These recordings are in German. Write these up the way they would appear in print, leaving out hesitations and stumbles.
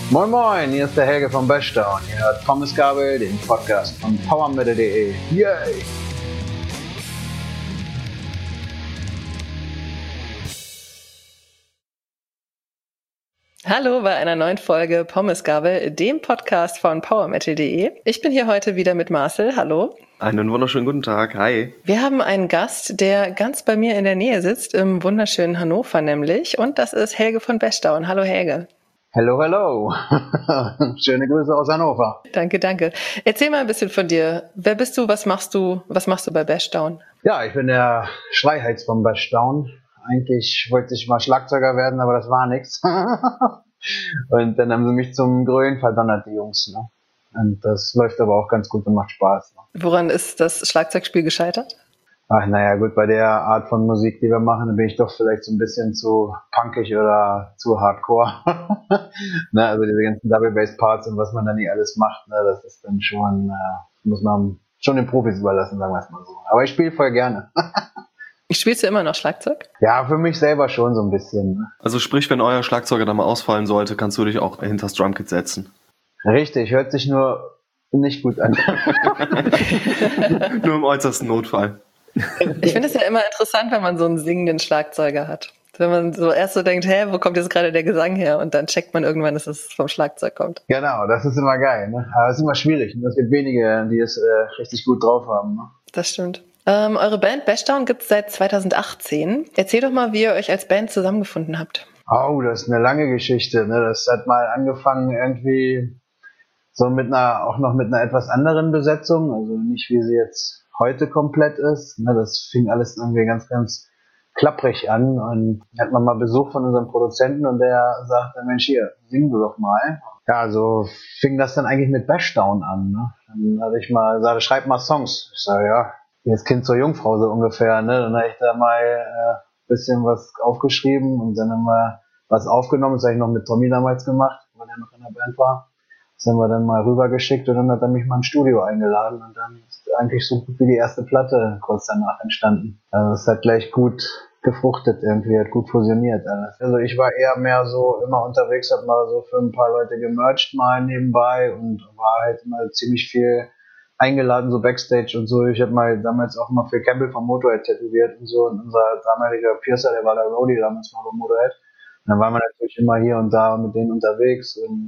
Moin Moin, hier ist der Helge von Bashdown. Ihr hört Pommes Gabel, den Podcast von powermetal.de. Yay! Hallo bei einer neuen Folge Pommes Gabel, dem Podcast von powermetal.de. Ich bin hier heute wieder mit Marcel. Hallo. Einen wunderschönen guten Tag. Hi. Wir haben einen Gast, der ganz bei mir in der Nähe sitzt, im wunderschönen Hannover nämlich. Und das ist Helge von Bashdown. Hallo Helge. Hello, hello. Schöne Grüße aus Hannover. Danke, danke. Erzähl mal ein bisschen von dir. Wer bist du? Was machst du bei Bashdown? Ja, ich bin der Schreihals von Bashdown. Eigentlich wollte ich mal Schlagzeuger werden, aber das war nichts. Und dann haben sie mich zum Grölen verdonnert, die Jungs. Ne? Und das läuft aber auch ganz gut und macht Spaß. Ne? Woran ist das Schlagzeugspiel gescheitert? Ach, naja, gut, bei der Art von Musik, die wir machen, da bin ich doch vielleicht so ein bisschen zu punkig oder zu hardcore. Ne, also diese ganzen Double-Bass-Parts und was man dann nicht alles macht, ne, das ist dann schon, muss man schon den Profis überlassen, sagen wir es mal so. Aber ich spiele voll gerne. Spielst du immer noch Schlagzeug? Ja, für mich selber schon so ein bisschen. Ne? Also sprich, wenn euer Schlagzeuger da mal ausfallen sollte, kannst du dich auch hinter das Drumkit setzen. Richtig, hört sich nur nicht gut an. Nur im äußersten Notfall. Ich finde es ja immer interessant, wenn man so einen singenden Schlagzeuger hat. Wenn man so erst so denkt, wo kommt jetzt gerade der Gesang her? Und dann checkt man irgendwann, dass es vom Schlagzeug kommt. Genau, das ist immer geil. Ne? Aber es ist immer schwierig. Es gibt wenige, die es richtig gut drauf haben. Ne? Das stimmt. Eure Band Bashdown gibt es seit 2018. Erzähl doch mal, wie ihr euch als Band zusammengefunden habt. Oh, das ist eine lange Geschichte. Ne? Das hat mal angefangen irgendwie so auch noch mit einer etwas anderen Besetzung. Also nicht, wie sie jetzt heute komplett ist. Ne? Das fing alles irgendwie ganz, ganz klapprig an. Und hat man mal Besuch von unserem Produzenten und der sagte, Mensch, hier, sing du doch mal. Ja, so fing das dann eigentlich mit Bashdown an. Ne? Dann hatte ich mal gesagt, schreib mal Songs. Ich sage, ja, wie das Kind zur Jungfrau so ungefähr. Ne? Dann habe ich da mal bisschen was aufgeschrieben und dann haben wir was aufgenommen. Das habe ich noch mit Tommy damals gemacht, weil der noch in der Band war. Das haben wir dann mal rübergeschickt und dann hat er mich mal ins Studio eingeladen und dann ist eigentlich so gut wie die erste Platte kurz danach entstanden. Also es hat gleich gut gefruchtet irgendwie, hat gut fusioniert alles. Also ich war eher mehr so immer unterwegs, hab mal so für ein paar Leute gemercht mal nebenbei und war halt immer ziemlich viel eingeladen, so Backstage und so. Ich habe mal damals auch mal für Campbell vom Motorhead tätowiert und so und unser damaliger Piercer, der war der Roadie damals mal beim Motorhead. Und dann waren wir natürlich immer hier und da mit denen unterwegs und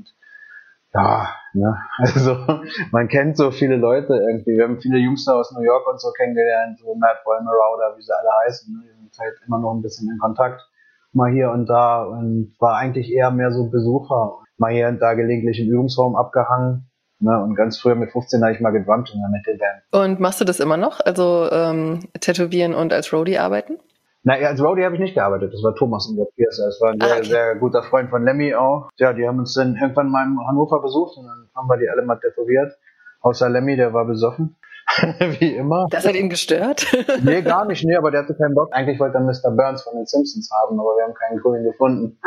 ja, ne, also man kennt so viele Leute irgendwie. Wir haben viele Jungs da aus New York und so kennengelernt, so Madball, Marauder, wie sie alle heißen. Ne? Die sind halt immer noch ein bisschen in Kontakt, mal hier und da und war eigentlich eher mehr so Besucher. Mal hier und da gelegentlich im Übungsraum abgehangen. Ne? Und ganz früher mit 15 habe ich mal gedrummt in der Metal-Band. Und machst du das immer noch? Also tätowieren und als Roadie arbeiten? Naja, als Roadie habe ich nicht gearbeitet. Das war Thomas, unser Piercer. Das war ein sehr, sehr guter Freund von Lemmy auch. Ja, die haben uns dann irgendwann mal in Hannover besucht und dann haben wir die alle mal tätowiert. Außer Lemmy, der war besoffen. Wie immer. Das hat ihn gestört? Nee, gar nicht. Nee, aber der hatte keinen Bock. Eigentlich wollte er Mr. Burns von den Simpsons haben, aber wir haben keinen coolen gefunden.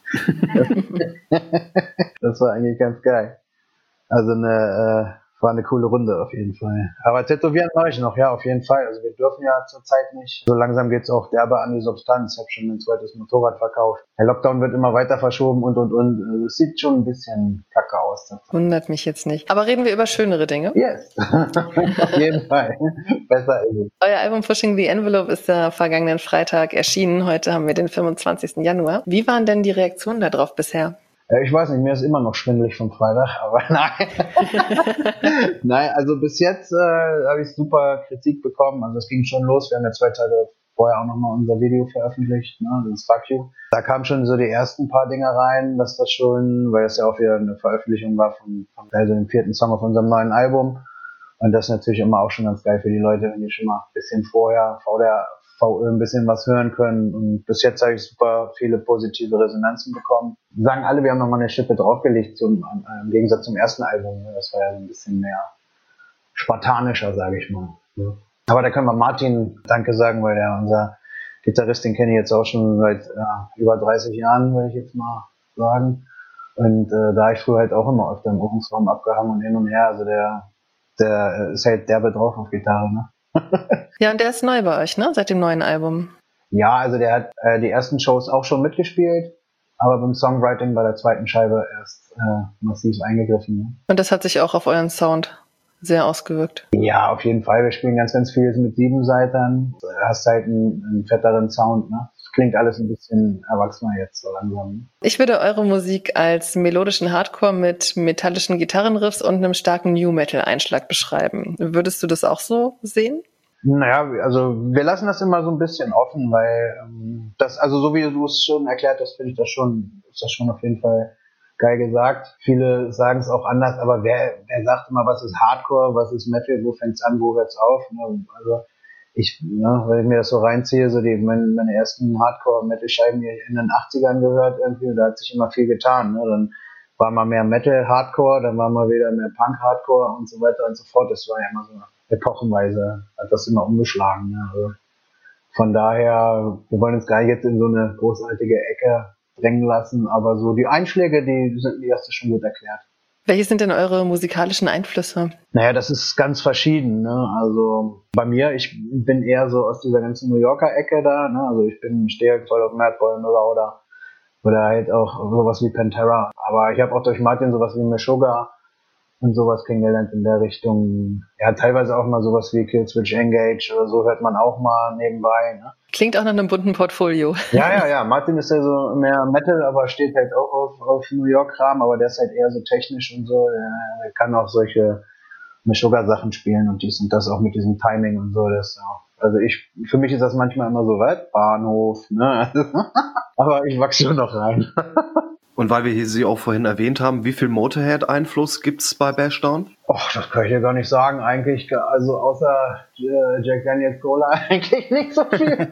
Das war eigentlich ganz geil. Also war eine coole Runde auf jeden Fall. Aber tätowieren mache ich noch, ja, auf jeden Fall. Also wir dürfen ja zurzeit nicht. So langsam geht's auch derbe an die Substanz. Ich habe schon ein zweites Motorrad verkauft. Der Lockdown wird immer weiter verschoben und. Es sieht schon ein bisschen kacke aus. Wundert mich jetzt nicht. Aber reden wir über schönere Dinge? Yes, auf jeden Fall. Besser ist es. Euer Album Pushing the Envelope ist ja vergangenen Freitag erschienen. Heute haben wir den 25. Januar. Wie waren denn die Reaktionen darauf bisher? Ich weiß nicht, mir ist immer noch schwindelig vom Freitag, aber nein. Nein, also bis jetzt habe ich super Kritik bekommen. Also es ging schon los. Wir haben ja 2 Tage vorher auch nochmal unser Video veröffentlicht, ne? Das ist Fuck You. Da kamen schon so die ersten paar Dinge rein, dass das schon, weil das ja auch wieder eine Veröffentlichung war also dem 4. Song auf unserem neuen Album. Und das ist natürlich immer auch schon ganz geil für die Leute, wenn die schon mal ein bisschen vorher VÖ ein bisschen was hören können. Und bis jetzt habe ich super viele positive Resonanzen bekommen. Sagen alle, wir haben nochmal eine Schippe draufgelegt, im Gegensatz zum ersten Album. Das war ja so ein bisschen mehr spartanischer, sage ich mal. Aber da können wir Martin Danke sagen, weil der unser Gitarrist, den kenne ich jetzt auch schon seit über 30 Jahren, würde ich jetzt mal sagen. Und da habe ich früher halt auch immer öfter im Übungsraum abgehangen und hin und her. Also der ist halt derbe drauf auf Gitarre, ne? Ja, und der ist neu bei euch, ne? Seit dem neuen Album. Ja, also der hat die ersten Shows auch schon mitgespielt, aber beim Songwriting bei der zweiten Scheibe erst massiv eingegriffen. Ne? Und das hat sich auch auf euren Sound sehr ausgewirkt. Ja, auf jeden Fall. Wir spielen ganz, ganz viel mit 7-Seitern. Du hast halt einen fetteren Sound. Ne? Das klingt alles ein bisschen erwachsener jetzt so langsam. Ich würde eure Musik als melodischen Hardcore mit metallischen Gitarrenriffs und einem starken New-Metal-Einschlag beschreiben. Würdest du das auch so sehen? Naja, also wir lassen das immer so ein bisschen offen, weil das, also so wie du es schon erklärt hast, finde ich ist das schon auf jeden Fall geil gesagt. Viele sagen es auch anders, aber wer sagt immer, was ist Hardcore, was ist Metal, wo fängt's an, wo hört's auf? Ne? Also weil ich mir das so reinziehe, so meine ersten Hardcore-Metal-Scheiben, die ich in den 80ern gehört irgendwie, da hat sich immer viel getan. Ne? Dann war mal mehr Metal-Hardcore, dann war mal wieder mehr Punk-Hardcore und so weiter und so fort. Das war ja immer so epochenweise, hat das immer umgeschlagen. Ne? Also von daher, wir wollen uns gar nicht jetzt in so eine großartige Ecke drängen lassen, aber so die Einschläge, die hast du schon gut erklärt. Welche sind denn eure musikalischen Einflüsse? Naja, das ist ganz verschieden. Ne? Also bei mir, ich bin eher so aus dieser ganzen New Yorker Ecke da. Ne? Also ich stehe voll auf Madball oder halt auch sowas wie Pantera. Aber ich habe auch durch Martin sowas wie Meshuggah und sowas kennengelernt in der Richtung. Ja, teilweise auch mal sowas wie Killswitch Engage oder so hört man auch mal nebenbei. Ne? Klingt auch nach einem bunten Portfolio. Ja. Martin ist ja so mehr Metal, aber steht halt auch auf New York-Kram, aber der ist halt eher so technisch und so. Der kann auch solche Meshuggah-Sachen spielen und dies und das auch mit diesem Timing und so. Das auch. Also für mich ist das manchmal immer so, was? Bahnhof, ne? Aber ich wachse schon noch rein. Und weil wir hier sie auch vorhin erwähnt haben, wie viel Motorhead-Einfluss gibt's bei Bashdown? Och, das kann ich dir gar nicht sagen. Eigentlich, also außer Jack Daniels Cola eigentlich nicht so viel.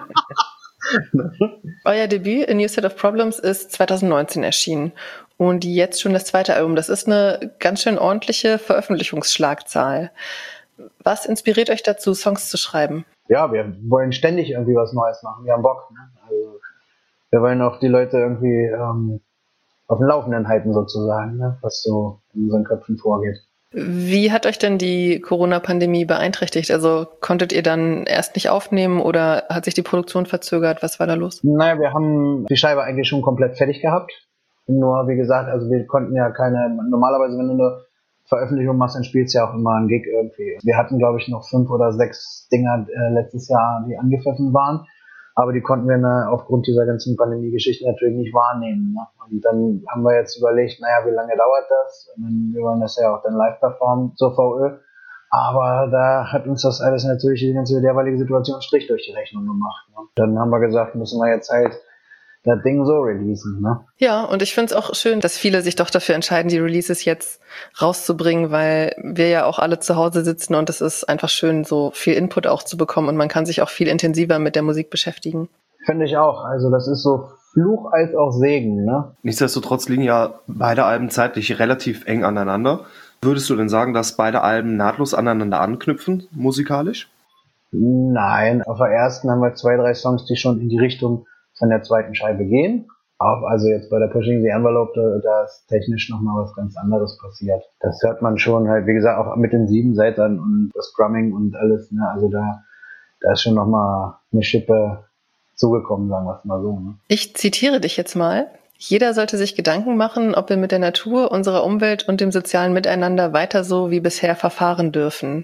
Euer Debüt, A New Set of Problems, ist 2019 erschienen. Und jetzt schon das zweite Album. Das ist eine ganz schön ordentliche Veröffentlichungsschlagzahl. Was inspiriert euch dazu, Songs zu schreiben? Ja, wir wollen ständig irgendwie was Neues machen. Wir haben Bock. Ne? Also, wir wollen auch die Leute irgendwie auf dem Laufenden halten sozusagen, ne? Was so in unseren Köpfen vorgeht. Wie hat euch denn die Corona-Pandemie beeinträchtigt? Also konntet ihr dann erst nicht aufnehmen oder hat sich die Produktion verzögert? Was war da los? Naja, wir haben die Scheibe eigentlich schon komplett fertig gehabt. Nur, wie gesagt, also wir konnten ja normalerweise, wenn du eine Veröffentlichung machst, dann spielst du ja auch immer einen Gig irgendwie. Wir hatten, glaube ich, noch 5 oder 6 Dinger letztes Jahr, die angepfiffen waren. Aber die konnten wir aufgrund dieser ganzen Pandemie-Geschichte natürlich nicht wahrnehmen. Ne? Und dann haben wir jetzt überlegt, naja, wie lange dauert das? Und wir wollen das ja auch dann live performen zur VÖ. Aber da hat uns das alles natürlich die ganze derweilige Situation einen Strich durch die Rechnung gemacht. Ne? Dann haben wir gesagt, müssen wir jetzt halt das Ding so releasen. Ne? Ja, und ich finde es auch schön, dass viele sich doch dafür entscheiden, die Releases jetzt rauszubringen, weil wir ja auch alle zu Hause sitzen und es ist einfach schön, so viel Input auch zu bekommen und man kann sich auch viel intensiver mit der Musik beschäftigen. Finde ich auch. Also das ist so Fluch als auch Segen. Ne? Nichtsdestotrotz liegen ja beide Alben zeitlich relativ eng aneinander. Würdest du denn sagen, dass beide Alben nahtlos aneinander anknüpfen, musikalisch? Nein, auf der ersten haben wir 2, 3 Songs, die schon in die Richtung von der zweiten Scheibe gehen. Also jetzt bei der Pushing the Envelope, da ist technisch nochmal was ganz anderes passiert. Das hört man schon halt, wie gesagt, auch mit den 7-Seitern und das Drumming und alles. Ne? Also da ist schon nochmal eine Schippe zugekommen, sagen wir es mal so. Ne? Ich zitiere dich jetzt mal. Jeder sollte sich Gedanken machen, ob wir mit der Natur, unserer Umwelt und dem sozialen Miteinander weiter so wie bisher verfahren dürfen.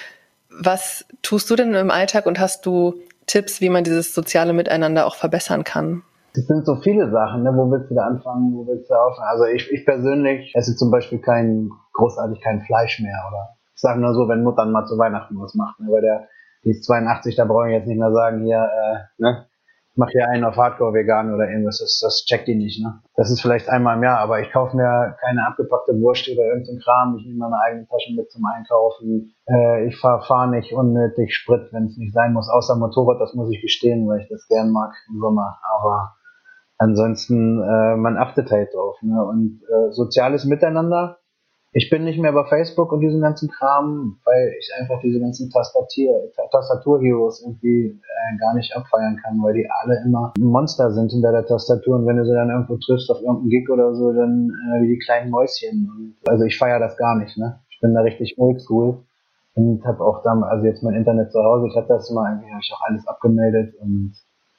Was tust du denn im Alltag und hast du Tipps, wie man dieses soziale Miteinander auch verbessern kann? Es sind so viele Sachen, ne? Wo willst du da anfangen, wo willst du aufhören? Also ich persönlich esse zum Beispiel großartig kein Fleisch mehr. Oder ich sage nur so, wenn Mutter mal zu Weihnachten was macht, ne? Weil die ist 82, da brauche ich jetzt nicht mehr sagen, hier, ne? Mach hier einen auf Hardcore vegan oder irgendwas, das checkt die nicht, ne? Das ist vielleicht einmal im Jahr, aber ich kaufe mir keine abgepackte Wurst oder irgendein Kram, ich nehme meine eigene Tasche mit zum Einkaufen, ich fahr nicht unnötig Sprit, wenn es nicht sein muss, außer Motorrad, das muss ich gestehen, weil ich das gern mag im Sommer, aber ansonsten, man achtet halt drauf, ne? Und soziales Miteinander, ich bin nicht mehr bei Facebook und diesem ganzen Kram, weil ich einfach diese ganzen Tastatur-Heroes irgendwie gar nicht abfeiern kann, weil die alle immer Monster sind hinter der Tastatur und wenn du sie dann irgendwo triffst auf irgendeinem Gig oder so, dann wie die kleinen Mäuschen. Und, also ich feiere das gar nicht, ne? Ich bin da richtig oldschool und habe auch also jetzt mein Internet zu Hause, ich hatte das immer, irgendwie habe ich auch alles abgemeldet und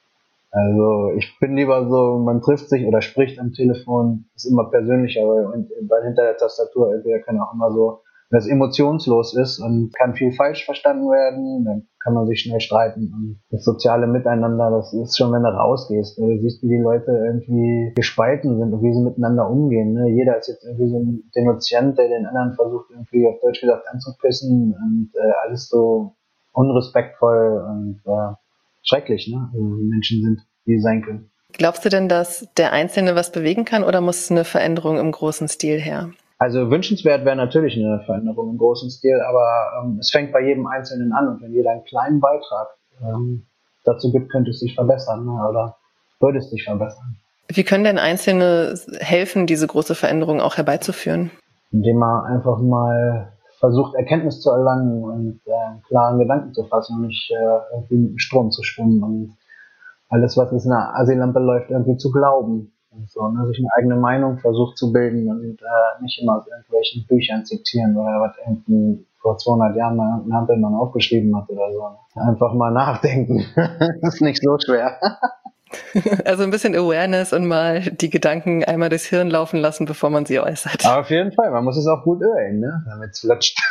Also ich bin lieber so, man trifft sich oder spricht am Telefon, ist immer persönlicher, weil hinter der Tastatur entweder kann auch immer so, wenn es emotionslos ist und kann viel falsch verstanden werden, dann kann man sich schnell streiten. Und das soziale Miteinander, das ist schon, wenn du rausgehst, du siehst, wie die Leute irgendwie gespalten sind und wie sie miteinander umgehen. Ne? Jeder ist jetzt irgendwie so ein Denunziant, der den anderen versucht irgendwie auf Deutsch gesagt anzupissen und alles so unrespektvoll und schrecklich, ne? Also Menschen sind, wie sie sein können. Glaubst du denn, dass der Einzelne was bewegen kann oder muss eine Veränderung im großen Stil her? Also wünschenswert wäre natürlich eine Veränderung im großen Stil, aber es fängt bei jedem Einzelnen an und wenn jeder einen kleinen Beitrag dazu gibt, könnte es sich verbessern, ne? Oder würde es sich verbessern. Wie können denn Einzelne helfen, diese große Veränderung auch herbeizuführen? Indem man einfach mal versucht, Erkenntnis zu erlangen und einen klaren Gedanken zu fassen und nicht irgendwie mit dem Strom zu schwimmen und alles, was in einer Assi-Lampe läuft, irgendwie zu glauben. Und so, ne? Sich eine eigene Meinung versucht zu bilden und nicht immer aus irgendwelchen Büchern zitieren oder was irgendwie vor 200 Jahren mal ein Hampelmann aufgeschrieben hat oder so. Einfach mal nachdenken. Das ist nicht so schwer. Also ein bisschen Awareness und mal die Gedanken einmal durchs Hirn laufen lassen, bevor man sie äußert. Aber auf jeden Fall, man muss es auch gut ölen, ne? Damit es flutscht.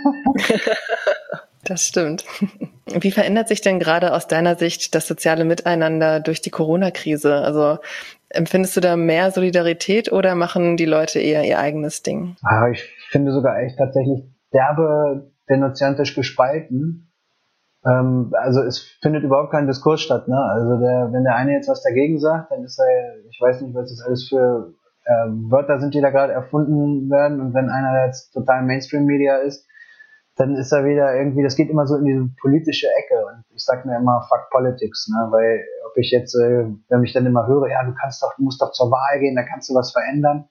Das stimmt. Wie verändert sich denn gerade aus deiner Sicht das soziale Miteinander durch die Corona-Krise? Also empfindest du da mehr Solidarität oder machen die Leute eher ihr eigenes Ding? Ich finde sogar echt tatsächlich derbe denunziantisch gespalten. Also es findet überhaupt kein Diskurs statt, ne? Also wenn der eine jetzt was dagegen sagt, dann ist er, ich weiß nicht, was das alles für Wörter sind, die da gerade erfunden werden, und wenn einer jetzt total Mainstream-Media ist, dann ist er wieder irgendwie, das geht immer so in diese politische Ecke, und ich sag mir immer, fuck politics, ne? Weil ob ich jetzt, wenn ich dann immer höre, ja, du musst doch zur Wahl gehen, da kannst du was verändern,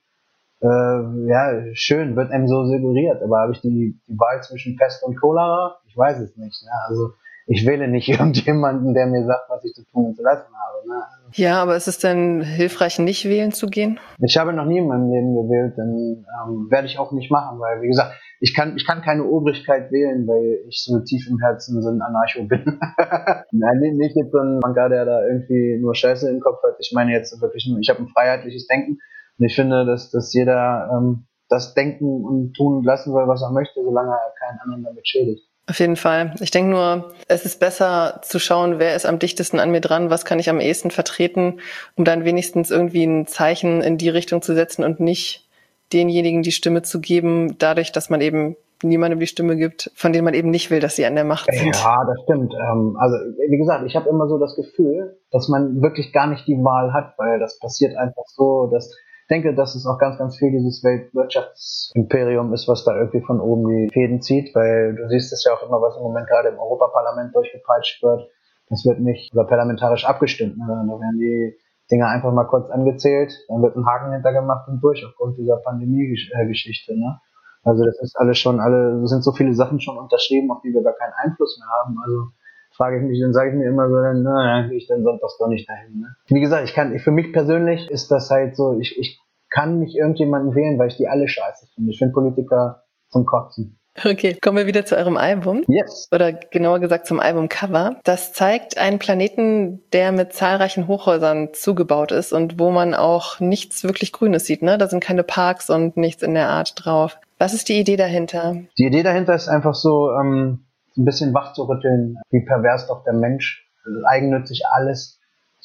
ja, schön, wird einem so suggeriert, aber habe ich die Wahl zwischen Pest und Cholera? Ich weiß es nicht, ne? Also ich wähle nicht irgendjemanden, der mir sagt, was ich zu tun und zu lassen habe, ne? Ja, aber ist es denn hilfreich, nicht wählen zu gehen? Ich habe noch nie in meinem Leben gewählt, dann werde ich auch nicht machen, weil, wie gesagt, ich kann keine Obrigkeit wählen, weil ich so tief im Herzen so ein Anarcho bin. Nein, nicht jetzt so ein Banker, der da irgendwie nur Scheiße im Kopf hat. Ich meine jetzt wirklich nur, ich habe ein freiheitliches Denken und ich finde, dass jeder das denken und tun lassen soll, was er möchte, solange er keinen anderen damit schädigt. Auf jeden Fall. Ich denke nur, es ist besser zu schauen, wer ist am dichtesten an mir dran, was kann ich am ehesten vertreten, um dann wenigstens irgendwie ein Zeichen in die Richtung zu setzen und nicht denjenigen die Stimme zu geben, dadurch, dass man eben niemandem die Stimme gibt, von denen man eben nicht will, dass sie an der Macht sind. Ja, das stimmt. Also wie gesagt, ich habe immer so das Gefühl, dass man wirklich gar nicht die Wahl hat, weil das passiert einfach so, dass ich denke, dass es auch ganz, ganz viel dieses Weltwirtschaftsimperium ist, was da irgendwie von oben die Fäden zieht, weil du siehst es ja auch immer, was im Moment gerade im Europaparlament durchgepeitscht wird. Das wird nicht über parlamentarisch abgestimmt, ne? Da werden die Dinge einfach mal kurz angezählt, dann wird ein Haken hintergemacht und durch aufgrund dieser Pandemie-Geschichte, ne? Also das ist alles sind so viele Sachen schon unterschrieben, auf die wir gar keinen Einfluss mehr haben. Also frage ich mich, dann sage ich mir immer so, dann gehe ich dann sonntags doch nicht dahin. Ne? Wie gesagt, für mich persönlich ist das halt so, ich kann nicht irgendjemanden wählen, weil ich die alle scheiße finde. Ich finde Politiker zum Kotzen. Okay, kommen wir wieder zu eurem Album. Yes. Oder genauer gesagt zum Albumcover. Das zeigt einen Planeten, der mit zahlreichen Hochhäusern zugebaut ist und wo man auch nichts wirklich Grünes sieht, ne? Da sind keine Parks und nichts in der Art drauf. Was ist die Idee dahinter? Die Idee dahinter ist einfach so, ein bisschen wach zu rütteln, wie pervers doch der Mensch eigennützig alles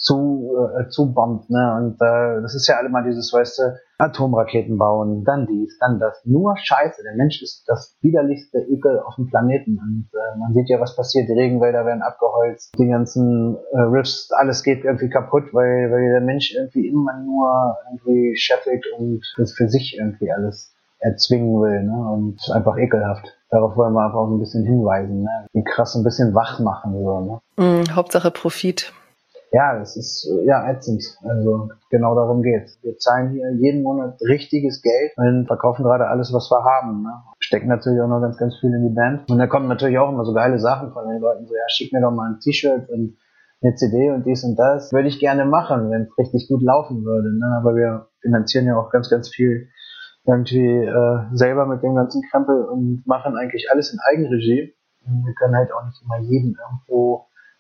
zubombt, ne? Und das ist ja alle mal dieses, weißt du, Atomraketen bauen, dann dies, dann das. Nur Scheiße. Der Mensch ist das widerlichste Ekel auf dem Planeten. Und man sieht ja, was passiert. Die Regenwälder werden abgeholzt, die ganzen Riffs, alles geht irgendwie kaputt, weil der Mensch irgendwie immer nur irgendwie scheffelt und das für sich irgendwie alles erzwingen will, ne? Und ist einfach ekelhaft. Darauf wollen wir einfach auch ein bisschen hinweisen, ne? Wie krass ein bisschen wach machen, so, ne? Hauptsache Profit. Ja, es ist ätzend. Also genau darum geht's. Wir zahlen hier jeden Monat richtiges Geld und verkaufen gerade alles, was wir haben. Ne? Stecken natürlich auch noch ganz, ganz viel in die Band. Und da kommen natürlich auch immer so geile Sachen von den Leuten. So, ja, schick mir doch mal ein T-Shirt und eine CD und dies und das. Würde ich gerne machen, wenn es richtig gut laufen würde. Ne? Aber wir finanzieren ja auch ganz, ganz viel irgendwie selber mit dem ganzen Krempel und machen eigentlich alles in Eigenregie. Und wir können halt auch nicht immer jeden irgendwo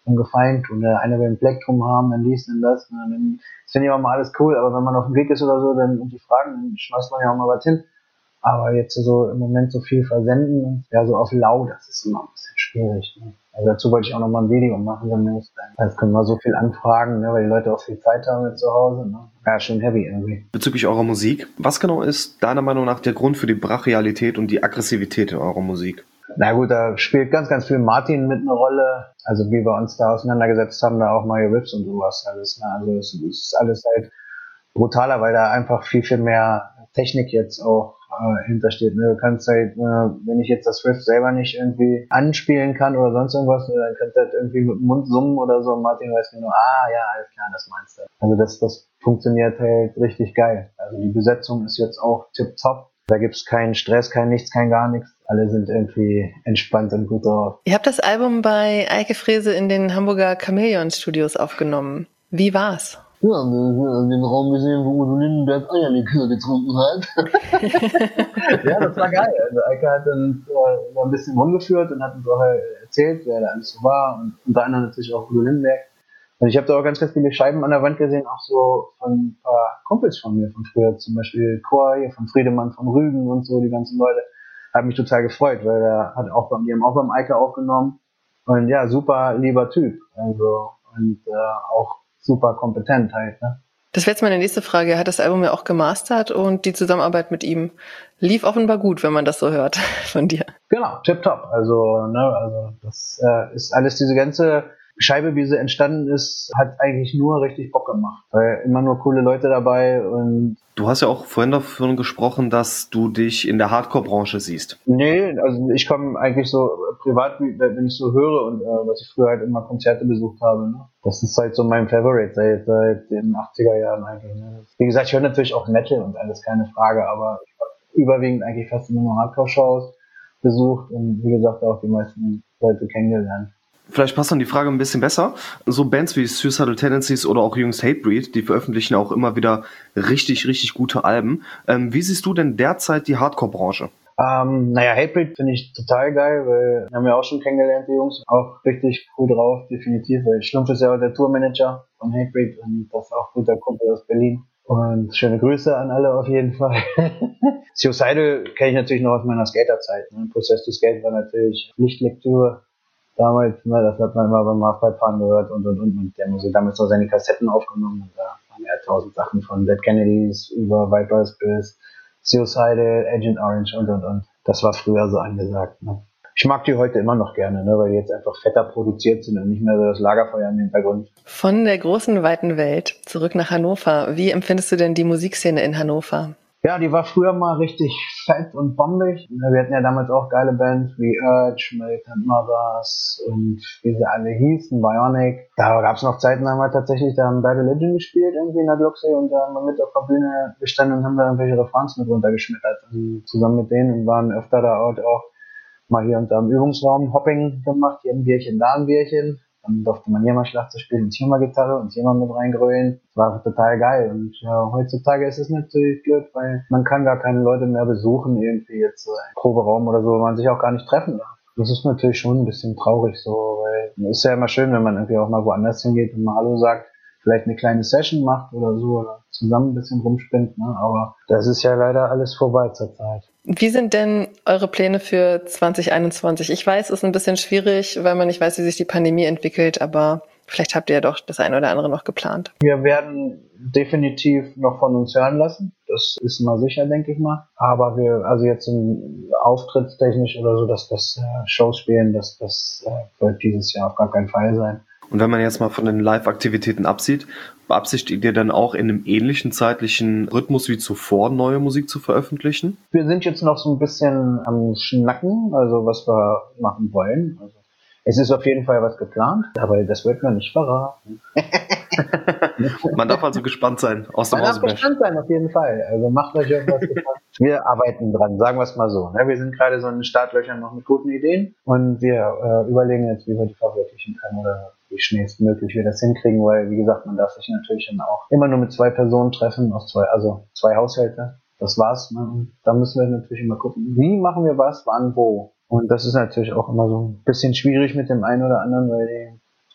einen Gefallen tun. Der eine will ein Plektrum haben, dann liest dann das. Und dann, das finde ich auch mal alles cool, aber wenn man auf dem Weg ist oder so, dann und die Fragen, dann schmeißt man ja auch mal was hin. Aber jetzt so im Moment so viel versenden, ja, so auf lau, das ist immer ein bisschen schwierig. Ne? Also dazu wollte ich auch nochmal ein Video machen demnächst. Jetzt können wir so viel anfragen, ne, weil die Leute auch viel Zeit haben jetzt zu Hause. Ne? Ja, schon heavy irgendwie. Bezüglich eurer Musik, was genau ist deiner Meinung nach der Grund für die Brachialität und die Aggressivität in eurer Musik? Na gut, da spielt ganz, ganz viel Martin mit eine Rolle. Also wie wir uns da auseinandergesetzt haben, da auch neue Riffs und sowas alles. Ne? Also es ist alles halt brutaler, weil da einfach viel, viel mehr Technik jetzt auch hintersteht. Ne? Du kannst halt, wenn ich jetzt das Riff selber nicht irgendwie anspielen kann oder sonst irgendwas, dann kannst du halt irgendwie mit dem Mund summen oder so und Martin weiß genau, ja, alles klar, das meinst du. Also das funktioniert halt richtig geil. Also die Besetzung ist jetzt auch tipptopp. Da gibt's keinen Stress, kein Nichts, kein gar nichts. Alle sind irgendwie entspannt und gut drauf. Ihr habt das Album bei Eike Frese in den Hamburger Chamäleon Studios aufgenommen. Wie war's? Ja, wir haben den Raum gesehen, wo Udo Lindenberg Eierlikör getrunken hat. Ja, das war geil. Also Eike hat dann ein bisschen rumgeführt und hat uns auch erzählt, wer da alles so war. Und unter anderem natürlich auch Udo Lindenberg. Und ich habe da auch ganz, ganz viele Scheiben an der Wand gesehen, auch so von ein paar Kumpels von mir von früher. Zum Beispiel Chor hier von Friedemann von Rügen und so, die ganzen Leute. Hat mich total gefreut, weil die haben auch beim Eike aufgenommen. Und ja, super lieber Typ. Also, und auch super kompetent halt, ne? Das wäre jetzt meine nächste Frage. Er hat das Album ja auch gemastert und die Zusammenarbeit mit ihm lief offenbar gut, wenn man das so hört von dir. Genau, tipptopp. Also das ist alles, diese ganze Scheibe, wie sie entstanden ist, hat eigentlich nur richtig Bock gemacht. Weil immer nur coole Leute dabei und... Du hast ja auch vorhin davon gesprochen, dass du dich in der Hardcore-Branche siehst. Nee, also ich komme eigentlich so privat, wenn ich so höre und was ich früher halt immer Konzerte besucht habe. Ne? Das ist halt so mein Favorite seit den 80er Jahren eigentlich. Ne? Wie gesagt, ich höre natürlich auch Metal und alles, keine Frage, aber ich habe überwiegend eigentlich fast immer nur Hardcore-Shows besucht und wie gesagt auch die meisten Leute kennengelernt. Vielleicht passt dann die Frage ein bisschen besser. So Bands wie Suicidal Tendencies oder auch Jüngst Hatebreed, die veröffentlichen auch immer wieder richtig, richtig gute Alben. Wie siehst du denn derzeit die Hardcore-Branche? Hatebreed finde ich total geil, weil wir haben ja auch schon kennengelernt, die Jungs. Auch richtig cool drauf, definitiv. Weil Schlumpf ist ja auch der Tourmanager von Hatebreed und das ist auch ein guter Kumpel aus Berlin. Und schöne Grüße an alle auf jeden Fall. Suicidal kenne ich natürlich noch aus meiner Skaterzeit. Ne? Process to Skate war natürlich Pflichtlektüre. Damals, ne, das hat man immer beim Halfpipe-Fahren gehört und. Der muss damals auch seine Kassetten aufgenommen und da waren ja 1000 Sachen von Dead Kennedys über Vipers bis Suicidal, Agent Orange und. Das war früher so angesagt. Ne. Ich mag die heute immer noch gerne, ne, weil die jetzt einfach fetter produziert sind und nicht mehr so das Lagerfeuer im Hintergrund. Von der großen, weiten Welt zurück nach Hannover. Wie empfindest du denn die Musikszene in Hannover? Ja, die war früher mal richtig fett und bombig. Wir hatten ja damals auch geile Bands wie Urge, Militant Mothers und wie sie alle hießen, Bionic. Da gab's noch Zeiten, da haben wir tatsächlich da haben Bad Religion gespielt, irgendwie in der Glocksee und da haben wir mit auf der Bühne gestanden und haben da irgendwelche Refrains mit runtergeschmettert. Also zusammen mit denen und waren öfter da auch mal hier und da im Übungsraum Hopping gemacht, hier ein Bierchen, da ein Bierchen. Dann durfte man hier mal Schlagzeug spielen und hier mal Gitarre und hier mal mit reingrölen. Das war total geil. Und ja, heutzutage ist es natürlich blöd, weil man kann gar keine Leute mehr besuchen, irgendwie jetzt so ein Proberaum oder so, wo man sich auch gar nicht treffen darf. Das ist natürlich schon ein bisschen traurig so, weil es ist ja immer schön, wenn man irgendwie auch mal woanders hingeht und mal Hallo sagt, vielleicht eine kleine Session macht oder so oder zusammen ein bisschen rumspinnt, ne? Aber das ist ja leider alles vorbei zurzeit. Wie sind denn eure Pläne für 2021? Ich weiß, es ist ein bisschen schwierig, weil man nicht weiß, wie sich die Pandemie entwickelt, aber vielleicht habt ihr ja doch das eine oder andere noch geplant. Wir werden definitiv noch von uns hören lassen. Das ist mal sicher, denke ich mal. Aber also jetzt auftrittstechnisch oder so, dass das Shows spielen, das wird dieses Jahr auf gar keinen Fall sein. Und wenn man jetzt mal von den Live-Aktivitäten absieht, beabsichtigt ihr dann auch in einem ähnlichen zeitlichen Rhythmus wie zuvor neue Musik zu veröffentlichen? Wir sind jetzt noch so ein bisschen am Schnacken, also was wir machen wollen. Also es ist auf jeden Fall was geplant, aber das wird noch nicht verraten. Man darf also gespannt sein aus dem Man darf gespannt sein, auf jeden Fall. Also macht euch irgendwas gefallen. Wir arbeiten dran, sagen wir es mal so. Wir sind gerade so in den Startlöchern noch mit guten Ideen und wir überlegen jetzt, wie wir die verwirklichen können oder wie schnellstmöglich wir das hinkriegen, weil, wie gesagt, man darf sich natürlich dann auch immer nur mit 2 Personen treffen, also 2 Haushalte. Das war's. Ne? Und da müssen wir natürlich immer gucken, wie machen wir was, wann, wo. Und das ist natürlich auch immer so ein bisschen schwierig mit dem einen oder anderen, weil die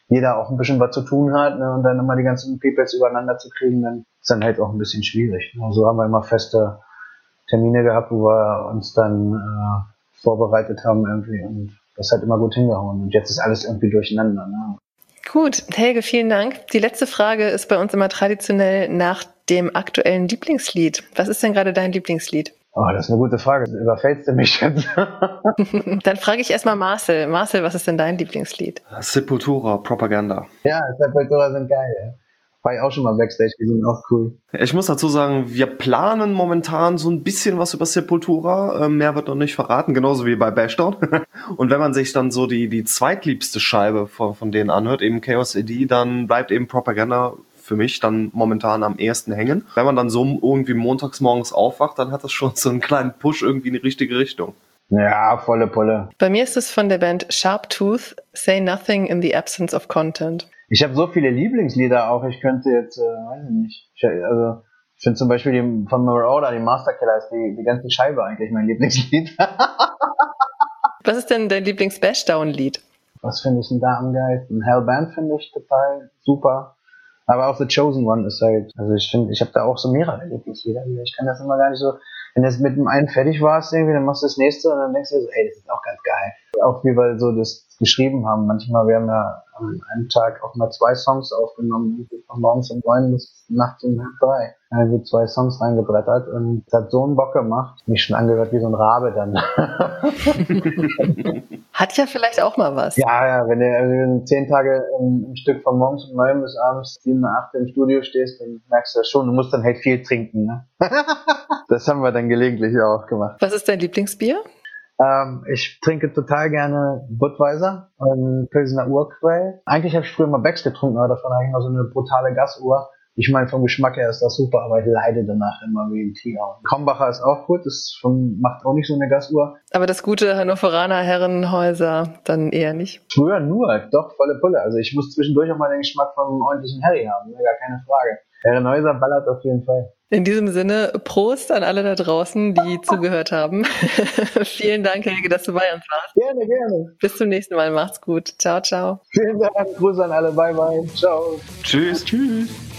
jeder auch ein bisschen was zu tun hat, ne, und dann immer die ganzen Peoples übereinander zu kriegen, dann ist dann halt auch ein bisschen schwierig. Ne. So haben wir immer feste Termine gehabt, wo wir uns dann vorbereitet haben irgendwie und das hat immer gut hingehauen. Und jetzt ist alles irgendwie durcheinander. Ne. Gut, Helge, vielen Dank. Die letzte Frage ist bei uns immer traditionell nach dem aktuellen Lieblingslied. Was ist denn gerade dein Lieblingslied? Oh, das ist eine gute Frage. Überfällst du mich jetzt? Dann frage ich erstmal Marcel. Marcel, was ist denn dein Lieblingslied? Sepultura, Propaganda. Ja, Sepultura sind geil. Ja. War ich auch schon mal Backstage, die sind auch cool. Ich muss dazu sagen, wir planen momentan so ein bisschen was über Sepultura. Mehr wird noch nicht verraten, genauso wie bei Bashdown. Und wenn man sich dann so die zweitliebste Scheibe von denen anhört, eben Chaos AD, dann bleibt eben Propaganda für mich dann momentan am ehesten hängen. Wenn man dann so irgendwie montags morgens aufwacht, dann hat das schon so einen kleinen Push irgendwie in die richtige Richtung. Ja, volle Pulle. Bei mir ist es von der Band Sharptooth, Say Nothing in the Absence of Content. Ich habe so viele Lieblingslieder auch, ich könnte jetzt, weiß ich nicht. Ich finde zum Beispiel die von Marauder, die Masterkiller, ist die ganze Scheibe eigentlich mein Lieblingslied. Was ist denn dein Lieblings-Bashdown-Lied? Was finde ich denn da am geilsten? Hellband finde ich total super. Aber auch The Chosen One ist halt, also ich finde, ich habe da auch so mehrere Lieblingslieder. Ich kann das immer gar nicht so, wenn das mit dem einen fertig warst irgendwie, dann machst du das nächste und dann denkst du so, ey, das ist auch ganz geil. Auch wie wir so das geschrieben haben. Manchmal, wir haben ja an einem Tag auch mal 2 Songs aufgenommen, von morgens um 9 bis nachts um 3. Da haben wir 2 Songs reingebrettert und das hat so einen Bock gemacht. Mich schon angehört wie so ein Rabe dann. Hat ja vielleicht auch mal was. Ja, wenn du 10 Tage im Stück von morgens um 9 bis abends 7, 8 im Studio stehst, dann merkst du das schon. Du musst dann halt viel trinken, ne? Das haben wir dann gelegentlich auch gemacht. Was ist dein Lieblingsbier? Ich trinke total gerne Budweiser und Pilsener Urquell. Eigentlich habe ich früher mal Becks getrunken, aber davon habe ich noch so eine brutale Gasuhr. Ich meine, vom Geschmack her ist das super, aber ich leide danach immer wie ein Tiger. Krombacher ist auch gut, macht auch nicht so eine Gasuhr. Aber das gute Hannoveraner Herrenhäuser dann eher nicht? Früher nur, doch, volle Pulle. Also ich muss zwischendurch auch mal den Geschmack von einem ordentlichen Harry haben, ne? Gar keine Frage. Herrenhäuser ballert auf jeden Fall. In diesem Sinne, Prost an alle da draußen, die zugehört haben. Vielen Dank, Helge, dass du bei uns warst. Gerne, gerne. Bis zum nächsten Mal. Macht's gut. Ciao, ciao. Vielen Dank. Grüße an alle. Bye, bye. Ciao. Tschüss. Tschüss.